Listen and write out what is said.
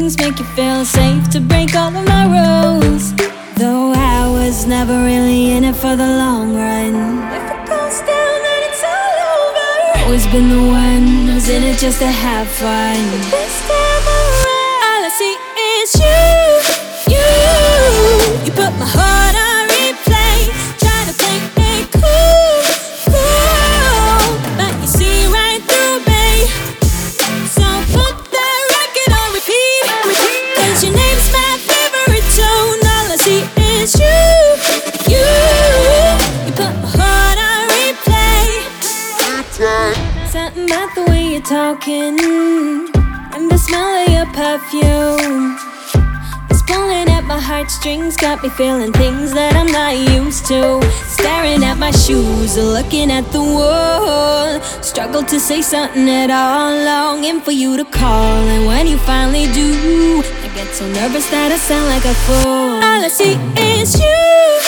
things make you feel safe to break all of my rules. Though I was never really in it for the long run. If it goes down, then it's all over. Always been the one who's in it just to have fun. But this time around, all I see is you. You put my heart on replay. Try to play it cool, but you see right through me. So put that record on repeat, 'cause your name's my favorite tune. All I see is you put my heart on replay. Something about the way you're talking and the smell of your perfume is pulling at my heartstrings, got me feeling things that I'm not used to. Staring at my shoes, looking at the wall, struggle to say something at all, longing for you to call. And when you finally do, I get so nervous that I sound like a fool. All I see is you.